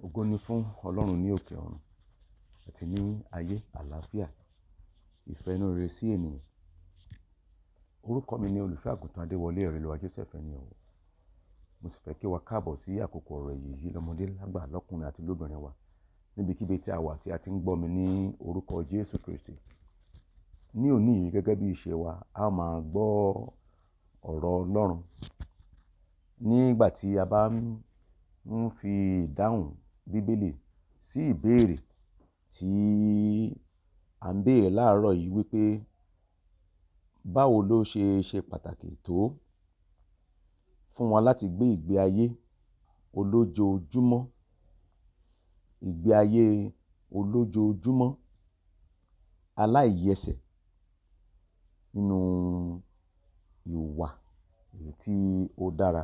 Ògo ni fún Ọlọ́run ní òkè ọ̀run àti ní ayé àlàáfíà, ìfẹ́ inú rere sí ènìyàn. Orúkọ mi ni Olùṣọ́-àgùntàn Adéwọlé Ẹ̀rìnlúwà Joseph ẹni ọ̀wọ̀. Mo sì fẹ́ kí wa káàbọ̀ sí àkókò ọ̀rọ̀ ìyè yìí lọ́mọdé lágbà lọ́kùnrin àti lóbìnrin wa níbikíbi tí a wà tí a ti ń gbọ́ mi ní orúkọ Jésù Kristi. Ní òní yìí gẹ́gẹ́ bí ìṣe wa, a máa gbọ́ ọ̀rọ̀ Ọlọ́run. Nígbà tí a bá ń fi ìdáhùn Bíbélì sí ìbéèrè tí à ń béèrè láàárọ̀ yìí wípé báwo ló ṣe pàtàkì tó fún wa láti gbé ìgbé ayé olójoojúmọ́, ìgbé ayé olójoojúmọ́ aláìyẹsẹ̀ nínú ìwà èyí tí ó dára,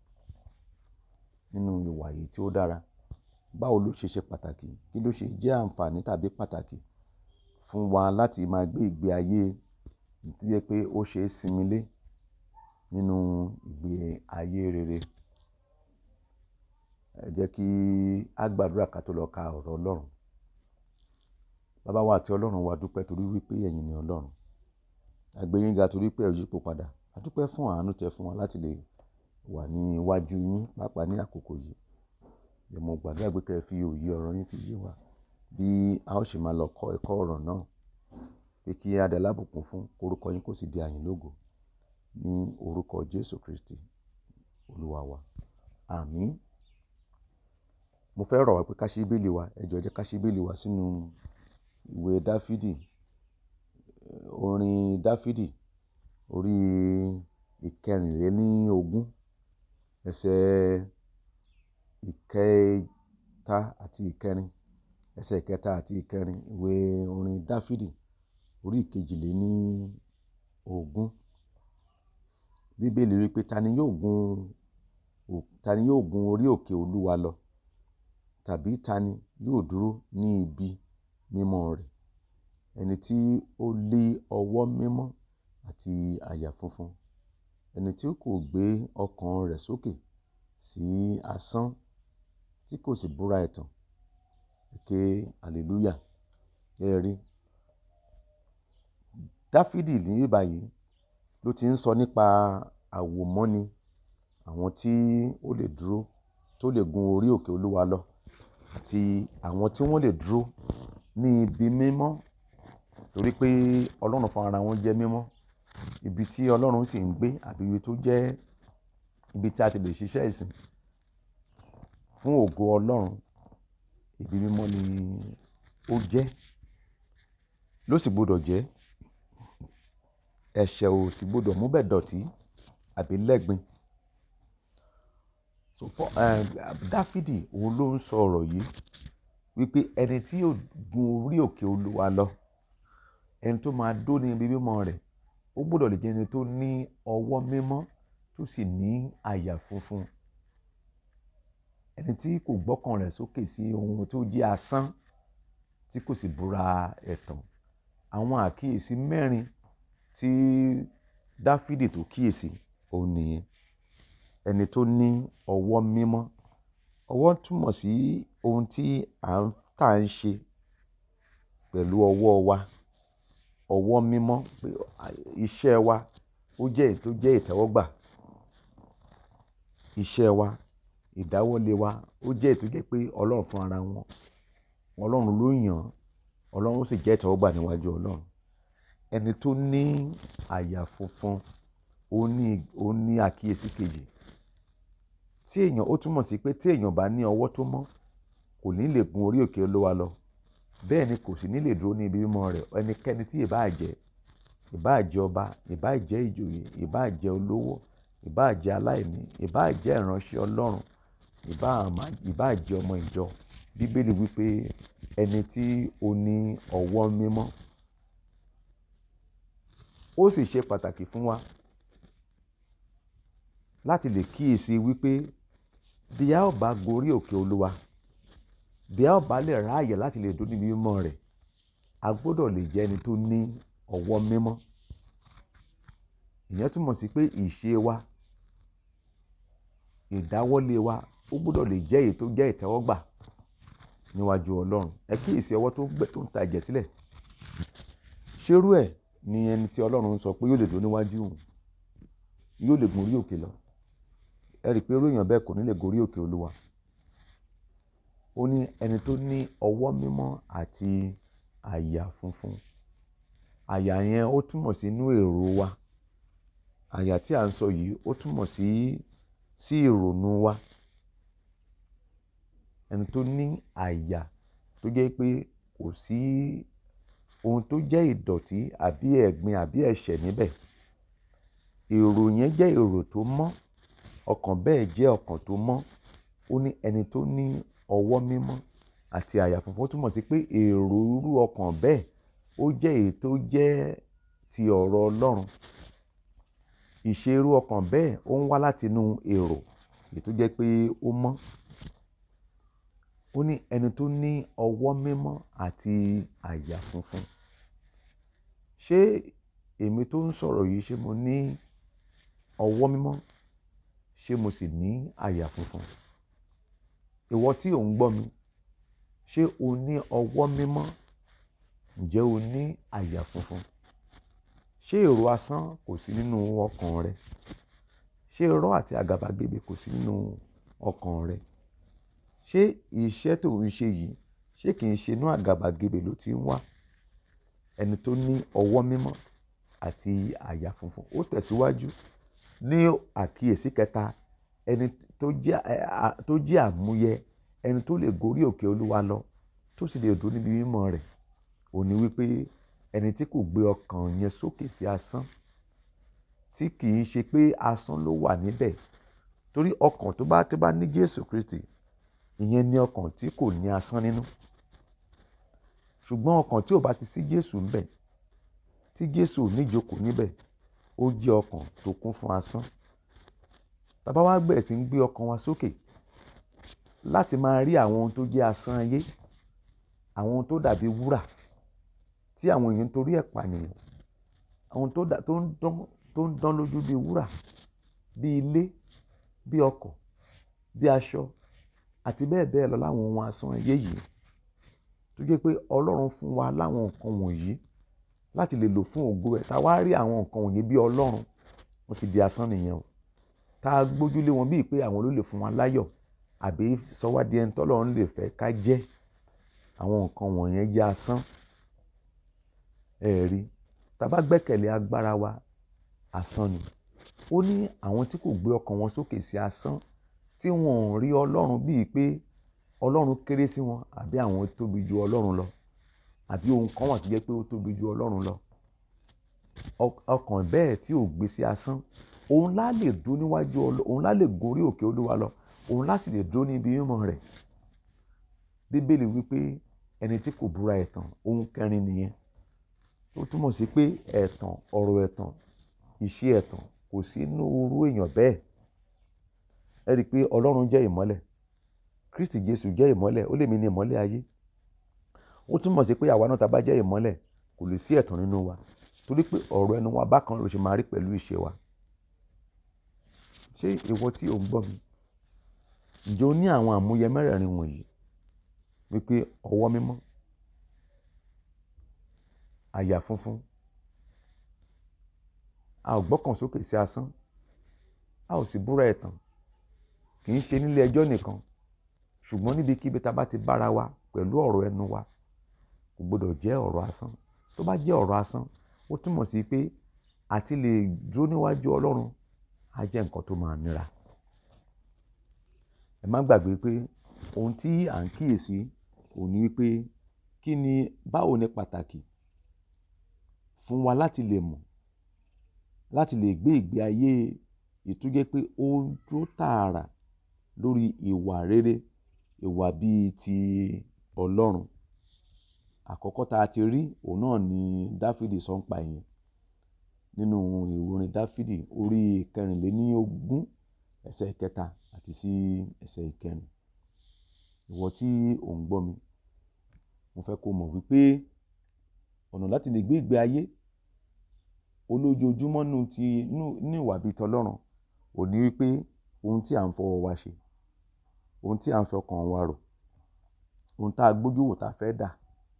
nínú ìwà èyí tí ó dára. Báwo ló ṣe pàtàkì? Kí ló ṣe jẹ́ àǹfààní tàbí pàtàkì fún wa láti máa gbé ìgbé ayé tí jẹ́ pé ó ṣe é sinmi lé nínú ìgbé ayé rere? Ẹ jẹ́ kí a gbàdúrà ká tó lọ ka ọ̀rọ̀ Ọlọ́run. Baba wa àti Ọlọ́run wa, dúpẹ́ torí wípé ẹ̀yin ni Ọlọ́run. A gbé yín ga torí pé ẹ ò yípo padà. A dúpẹ́ fún àánú tẹ́ fún wa láti lè wà ní iwájú yín pàápàá ní àkókò yìí. Mo gbàdúrà pé kẹ́ ẹ fi òye ọ̀rọ̀ yín fi yé wa bí a ó ṣe máa lọ kọ́ ẹ̀kọ́ ọ̀rọ̀ náà, pé kí a dẹ lábùkún fún orúkọ yín kó sì di àyìn lógo ní orúkọ Jésù Kristi Olúwa wa. Àmín. Mo fẹ́ rọ̀ wá pé ká ṣí Bíbélì wa, ẹ jọ̀ọ́ ẹ jẹ́ ká ṣí Bíbélì wa sínú ìwé Dáfídì, orin Dáfídì orí ìkẹrìnlélógún, ẹsẹ̀ ìkẹta àti ìkẹrin, ẹsẹ̀ ìkẹta àti ìkẹrin, ìwé orin Dáfídì orí ìkejìléníogún. Bíbélì wípé ta ni yóò gun orí òkè Olúwa lọ? Tàbí ta ni yóò dúró ní ibi mímọ́ rẹ̀? Ẹni tí ó lé ọwọ́ mímọ́ àti àyà funfun, ẹni tí ó kò gbé ọkàn rẹ̀ sókè sí asán, tí kò sì búra ẹ̀tàn. Ké hallelujah. Ẹ rí, Dáfídì ní báyìí ló ti ń sọ nípa àwòmọ́ni àwọn tí ó lè dúró, tó lè gun orí òkè Olúwa lọ, àti àwọn tí wọ́n lè dúró ní ibi mímọ́, torí pé Ọlọ́run fún ara wọn jẹ́ mímọ́. Ibi tí Ọlọ́run sì ń gbé àbí ibi tó jẹ́ ibi tí a ti lè ṣiṣẹ́ ìsìn fún ògo Ọlọ́run, ibi mímọ́ ni ó jẹ́, ló sì gbọdọ̀ jẹ́. Ẹ̀ṣẹ̀ ò sì gbọdọ̀ mú bẹ̀ dọ̀tí àbí lẹ́gbin. Dáfídì òun ló ń sọ ọ̀rọ̀ yìí wípé ẹni tí yóò gun orí òkè Olúwa lọ, ẹni tó máa dó ní ibi mímọ́ rẹ̀, ó gbọdọ̀ lè jẹ́ ẹni tó ní ọwọ́ mímọ́ tó sì ní àyà funfun. Ẹni tí kò gbọ́kàn rẹ̀ sókè sí ohun tó jẹ́ asán, tí kò sì búra ẹ̀tàn. Àwọn àkíyèsí mẹ́rin tí Dáfídì tó kíyèsí òun nìyẹn. Ẹni tó ní ọwọ́ mímọ́. Ọwọ́ túmọ̀ sí ohun tí à ń ṣe pẹ̀lú ọwọ́ wa. Ọwọ́ mímọ́, pé iṣẹ́ wa ó jẹ́ èyí tó jẹ́ ìtẹ́wọ́gbà. Iṣẹ́ wa, ìdáwọ́lé wa ó jẹ́ èyí tó jẹ́ pé Ọlọ́run fún ara wọn, Ọlọ́run ló yàn án, Ọlọ́run sì jẹ́ ìtẹ́wọ́gbà níwájú Ọlọ́run. Ẹni tó ní àyà funfun, ó ní àkíyèsí kejì. Ó túmọ̀ sí pé tí èèyàn bá ní ọwọ́ tó mọ́, kò ní lè gun orí òkè Olúwa lọ. Bẹ́ẹ̀ ni kò sì ní lè dúró ní ibi mímọ́ rẹ̀. Ẹnikẹ́ni tí ìbá jẹ́ ọba, ìbá jẹ́ ìjòyè, ìbá jẹ́ olówó, ìbá jẹ́ aláìní, ìbá jẹ́ ìránṣẹ́ Ọlọ́run, ìbá jẹ́ ọmọ ìjọ. Bíbélì wípé ẹni tí ó ní ọwọ́ mímọ́. Ó sì ṣe pàtàkì fún wa láti lè kíyèsí wípé bí a ó bá gun orí òkè Olúwa, bí a ó bá lè ráàyè láti lè dúró níbi mímọ́ rẹ̀, a gbọdọ̀ lè jẹ́ ẹni tó ní ọwọ́ mímọ́. Ìyẹn túmọ̀ sí pé ìṣe wa, ìdáwọ́lé wa ó gbọdọ̀ lè jẹ́ èyí tó jẹ́ ìtẹ́wọ́gbà níwájú Ọlọ́run. Ẹ kíyèsí ọwọ́ tó ń ta ẹ̀jẹ̀ sílẹ̀. Ṣérú ẹ̀ ni ẹni tí Ọlọ́run sọ pé yóò lè dúró níwájú òun, yóò lè gun orí òkè lọ? Ẹ rí i pé irú èèyàn bẹ́ẹ̀ kò ní lè gorí òkè Olúwa. Ó ní ẹni tó ní ọwọ́ mímọ́ àti àyà funfun. Àyà yẹn ó túmọ̀ sí inú èrò wa. Àyà tí à ń sọ yìí ó túmọ̀ sí ìrònú wa. Ẹni tó ní àyà tó jẹ́ pé kò sí ohun tó jẹ́ ìdọ̀tí àbí ẹ̀gbin àbí ẹ̀ṣẹ̀ níbẹ̀. Èrò yẹn jẹ́ èrò tó mọ́, ọkàn bẹ́ẹ̀ jẹ́ ọkàn tó mọ́. Ó ní ẹni tó ní ọwọ́ mímọ́ àti àyà funfun. Ó túmọ̀ sí pé èrò irú ọkàn bẹ́ẹ̀ ó jẹ́ èyí tó jẹ́ ti ọ̀rọ̀ Ọlọ́run. Ìṣe irú ọkàn bẹ́ẹ̀ ó ń wá láti inú èrò èyí tó jẹ́ pé ó mọ́. Ó ní ẹni tó ní ọwọ́ mímọ́ àti àyà funfun. Ṣé èmi tó ń sọ̀rọ̀ yìí, ṣé mo ní ọwọ́ mímọ́? Ṣé mo sì ní àyà funfun? Ìwọ tí ò ń gbọ́ mi, ṣé o ní ọwọ́ mímọ́? Ǹjẹ́ o ní àyà funfun? Ṣé èrò asán kò sí nínú ọkàn rẹ? Ṣé irọ́ àti àgàbàgebè kò sí nínú ọkàn rẹ? Ṣé iṣẹ́ tó ń ṣe yìí, ṣé kì í ṣe inú àgàbàgebè ló ti ń wá? Ẹni tó ní ọwọ́ mímọ́ àti àyà funfun. Ó tẹ̀síwájú ní àkíyèsí kẹta. Ẹni tó jẹ́ àmúyẹ, ẹni tó lè gorí òkè Olúwa lọ, tó sì lè dúró níbi mímọ́ rẹ̀. Ó ní wípé ẹni tí kò gbé ọkàn yẹn sókè sí asán, tí kì í ṣe pé asán ló wà níbẹ̀. Torí ọkàn tó bá ní Jésù Kristi, ìyẹn ni ọkàn tí kò ní asán nínú. Ṣùgbọ́n ọkàn tí ò bá ti sí Jésù ńbẹ̀, tí Jésù ò ní jókòó níbẹ̀, ó jẹ́ ọkàn tó kún fún asán. Tá bá wá bẹ̀rẹ̀ sí ń gbé ọkàn wa sókè láti máa rí àwọn ohun tó jẹ́ asán ayé, àwọn ohun tó dàbí wúrà tí àwọn èèyàn torí ẹ̀ pànìyàn, àwọn tó ń dán lójú bí wúrà, bí ilé, bí ọkọ̀, bí aṣọ àti bẹ́ẹ̀ bẹ́ẹ̀ lọ, láwọn ohun asán ayé yìí, tó jẹ́ pé Ọlọ́run fún wa láwọn nǹkan wọ̀nyí láti lè lò fún ògo ẹ̀. Tá wá rí àwọn nǹkan wọ̀nyí bí Ọlọ́run, wọ́n ti di asán nìyẹn o. Ká gbójúlé wọn bíi pé àwọn ló lè fún wa láyọ̀ àbí sọ wá di ẹni tọ́lọ́run lè fẹ́ ká jẹ́. Àwọn nǹkan wọ̀nyẹn jẹ́ asán. Ẹ rí, tá bá gbẹ́kẹ̀lé agbára wa, asán ni. Ó ní àwọn tí kò gbé ọkàn wọn sókè sí asán, tí wọn ò rí Ọlọ́run bíi pé Ọlọ́run kéré sí wọn àbí àwọn tóbi ju Ọlọ́run lọ, àbí ohun kan wà tó jẹ́ pé ó tóbi ju Ọlọ́run lọ. Ọkàn bẹ́ẹ̀ tí ò gbé sí asán, òun lá lè dúró níwájú Ọlọ́run, òun lá lè gorí òkè Olúwa lọ, òun lá sì lè dúró níbi mímọ́ rẹ̀. Bíbélì wípé ẹni tí kò búra ẹ̀tàn, ohun kẹrin nìyẹn. Ó túmọ̀ sí pé ẹ̀tàn, ọ̀rọ̀ ẹ̀tàn, ìṣe ẹ̀tàn kò sí inú irú èèyàn bẹ́ẹ̀. Ẹ rí i pé Ọlọ́run jẹ́ ìmọ́lẹ̀, Kristi Jésù jẹ́ ìmọ́lẹ̀, ó lè mi ní ìmọ́lẹ̀ ayé. Ó túmọ̀ sí pé àwa náà tá bá jẹ́ ìmọ́lẹ̀, kò lè sí ẹ̀tàn nínú wa, torí pé ọ̀rọ̀ ẹnu wa bákan ló ṣe máa rí pẹ̀lú ìṣe wa. Ṣé ìwọ tí ò ń gbọ́ mi, ǹjẹ́ o ní àwọn àmúyẹ mẹ́rẹ̀ẹ̀rin wọ̀nyí? Wípé ọwọ́ mímọ́, àyà funfun, a ò gbọ́kàn sókè sí asán, a ò sì búra ẹ̀tàn. Kì í ṣe nílé ẹjọ́ nìkan, ṣùgbọ́n níbikíbi tá bá ti bára wa pẹ̀lú ọ̀rọ̀ ẹnu wa, kò gbọdọ̀ jẹ́ ọ̀rọ̀ asán. Tó bá jẹ́ ọ̀rọ̀ asán, ó túmọ̀ sí pé àti lè dúró níwájú Ọlọ́run á jẹ́ nǹkan tó máa nira. Ẹ má gbàgbé pé ohun tí à ń kíyèsí òun ní wípé báwo ni pàtàkì fún wa láti lè mọ̀, láti lè gbé ìgbé ayé tó jẹ́ pé ó ń dúró tààrà lórí ìwà rere, ìwà bíi ti Ọlọ́run. Àkọ́kọ́ tá a ti rí òun náà ni Dáfídì sọ ń pa ìyẹn nínú ìwé orin Dáfídì orí 24 ẹsẹ̀ 3 àti sí ẹsẹ̀ 4. Ìwọ tí ò ń gbọ́ mi, mo fẹ́ kó mọ̀ wípé ọ̀nà láti lè gbé ìgbé ayé olójoojúmọ́ ní ìwà bíi tọlọ́run ò ní wípé ohun tí à ń fọwọ́ wa ṣe, ohun tí à ń fi ọkàn wa rò, ohun tá a gbójú wò tá a fẹ́ dà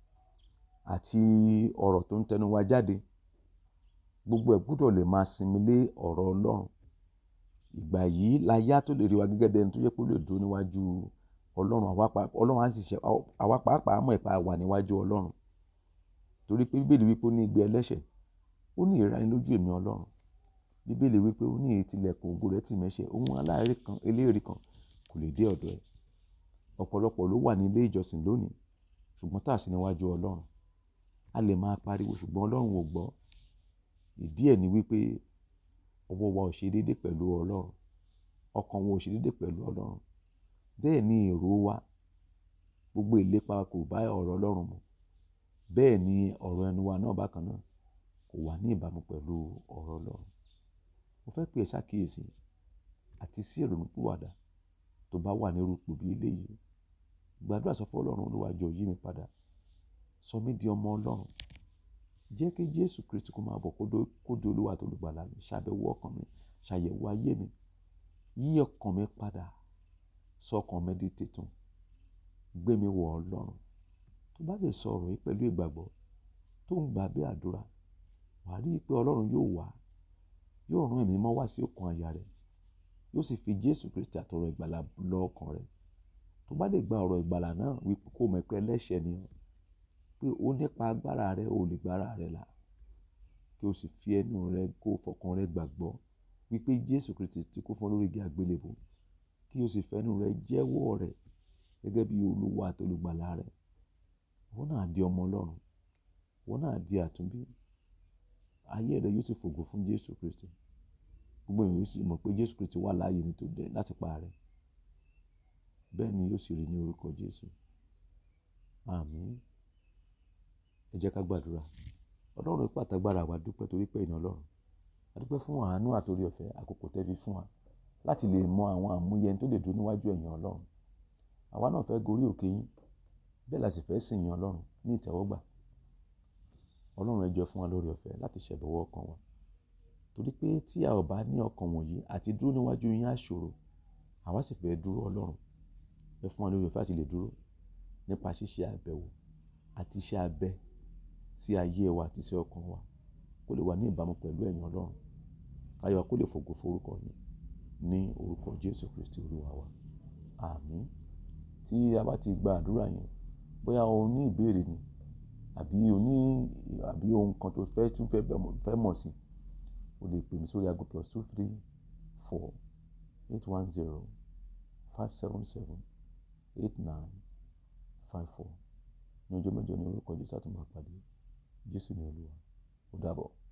àti ọ̀rọ̀ tó ń tẹnu wa jáde, gbogbo ẹ̀ gbọ́dọ̀ lè máa sinmi lé ọ̀rọ̀ Ọlọ́run. Ìgbà yìí la yá tó lè rí wa gẹ́gẹ́ bí ẹni tó yẹ kó lè dúró níwájú Ọlọ́run. Ọlọ́run á sì ṣe àwa pàápàá mọ̀ ìpa wà níwájú Ọlọ́run. Torí pé Bíbélì wípé ó ní igbe ẹlẹ́ṣẹ̀, ó ní ìranilójú èmi Ọlọ́run. Bíbélì wípé ó ní ìtìlẹ̀kùn ògo rẹ̀ tì mẹ́ṣẹ̀, ohun aláìrí kan eléèrí kan kò lè dé ọ̀dọ̀ ẹ̀. Ọ̀pọ̀lọpọ̀ ló wà ní ilé ìjọsìn lónìí ṣùgbọ́n tá a sí níwájú Ọlọ́run. A lè máa pariwo ṣùgbọ́n Ọlọ́run ò gbọ́. Ìdí ẹ̀ ni wípé ọwọ́ wa ò ṣe déédé pẹ̀lú Ọlọ́run, ọkàn wa ò ṣe déédé pẹ̀lú Ọlọ́run. Bẹ́ẹ̀ ni èrò wa, gbogbo ìlépa kò bá ọ̀rọ̀ Ọlọ́run mu. Bẹ́ẹ̀ ni ọ̀rọ̀ ẹnu wa náà bákan náà kò wà ní ìbámu pẹ̀lú ọ̀rọ̀ Ọlọ́run. Mo fẹ́ pè ẹ́ ṣàkíyèsí àti sí ìrònúpìwàdà tó bá wà ní irú ipò bí eléyìí. Gbàdúrà sọ fún Ọlọ́run, Olúwa jọ̀ọ́ yí mi padà, sọ mí di ọmọ Ọlọ́run. Jẹ́ kí Jésù Kristi kó máa bọ̀ kó di Olúwa àti olùgbàlà mi. Ṣàbẹ̀wò ọkàn mi, ṣàyẹ̀wò ayé mi, yí ọkàn mi padà, sọ ọkàn mi di titun, gbé mi wọ̀ Ọlọ́run. Tó bá lè sọ ọ̀rọ̀ yìí pẹ̀lú ìgbàgbọ́ tó ń gbà bí àdúrà, wàá rí i pé Ọlọ́run yóò wá, yóò rán ẹ̀mí mímọ́ wá sí ọkàn àyà rẹ̀, yóò sì fi Jésù Kristi àtọ̀rọ̀ ìgbàlà lọ ọkàn rẹ̀. Tó bá lè gba ọ̀rọ̀ ìgbàlà náà wípé kó mọ̀ pé ẹlẹ́ṣẹ̀ ni ọ́, pé ó nípa agbára rẹ̀ ò lè gbára rẹ̀ là, kí o sì fi ẹnu rẹ̀ kó fọkàn rẹ̀ gbàgbọ́ wípé Jésù Kristi ti kú fún lórí igi àgbélébùú, kí o sì fẹnu rẹ̀ jẹ́wọ́ rẹ̀ gẹ́gẹ́ bí Olúwa àti olùgbàlà rẹ̀. Wọ́n náà di ọmọ Ọlọ́run, wọ́n náà di àtúnbí. Ayé rẹ̀ yóò sì fògo fún Jésù Kristi. Gbogbo èèyàn yóò sì mọ̀ pé Jésù Kristi wà láàyè nítorí láti pa rẹ̀. Bẹ́ẹ̀ ni yóò sì rí ní orúkọ Jésù. Àmín. Ẹ jẹ́ ká gbàdúrà. Ọlọ́run ipá àtàgbàrà wa dúpẹ́ torí pé ẹ̀yin Ọlọ́run. A dúpẹ́ fún àánú àtòrí ọ̀fẹ́ àkókò tẹ́ fi fún wa láti lè mọ àwọn àmúyẹ tó lè dúró níwájú ẹ̀yin Ọlọ́run. Àwa náà fẹ́ gorí òkè yín, bẹ́ẹ̀ la sì fẹ́ sìn yín Ọlọ́run ní ìtẹ́wọ́gbà. Ọlọ́run ẹ jọ̀ọ́ fún wa lórí ọ̀fẹ́ láti ṣẹ̀bẹ̀wọ̀ ọkàn wa. Torí pé tí a ò bá ní ọkàn wọ̀nyí àti dúró níwájú yín á ṣòro, àwa sì fẹ́ dúró Ọlọ́run. Ẹ fún wa lórí ọ̀fẹ́ àti lè dúró nípa ṣíṣe àbẹ̀wò àti iṣẹ́ abẹ sí ayé wa àti sí ọkàn wa kó lè wà ní ìbámu pẹ̀lú ẹ̀yin Ọlọ́run. Káyọ̀ kó lè fògo forúkọ yín ní orúkọ Jésù Kristi Olúwa wa. Àmín. Tí a bá ti gba àdúrà yẹn, bóyá o ní ìbéèrè ni àbí ohun kan tó fẹ́ mọ̀ sí, o lè pè mí sórí aago +234 810 577 8954. Ní ọjọ́ mẹ́jọ ní orúkọ Jésù àtúmọ̀ pàdé. Jésù ni Olúwa. Ó dàbọ̀.